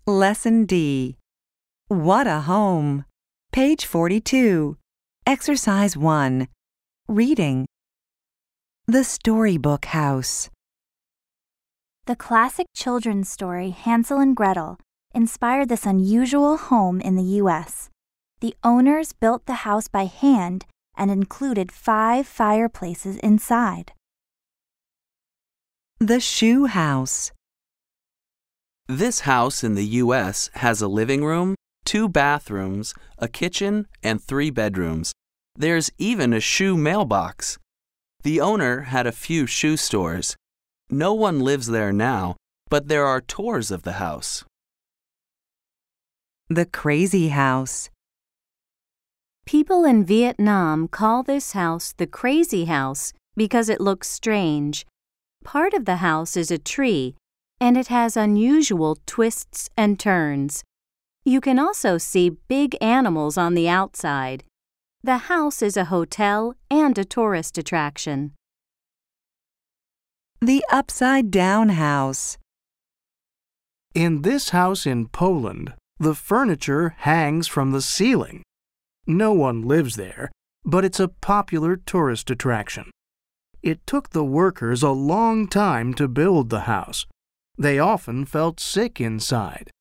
Lesson D. What a home! Page 42. Exercise 1. Reading. The Storybook House. The classic children's story Hansel and Gretel inspired this unusual home in the U.S. The owners built the house by hand and included 5 fireplaces inside. The Shoe House. This house in the U.S. has a living room, 2 bathrooms, a kitchen, and 3 bedrooms. There's even a shoe mailbox. The owner had a few shoe stores. No one lives there now, but there are tours of the house. The Crazy House. People in Vietnam call this house the Crazy House because it looks strange. Part of the house is a tree, and it has unusual twists and turns. You can also see big animals on the outside. The house is a hotel and a tourist attraction. The Upside Down House. In this house in Poland, the furniture hangs from the ceiling. No one lives there, but it's a popular tourist attraction. It took the workers a long time to build the house. They often felt sick inside.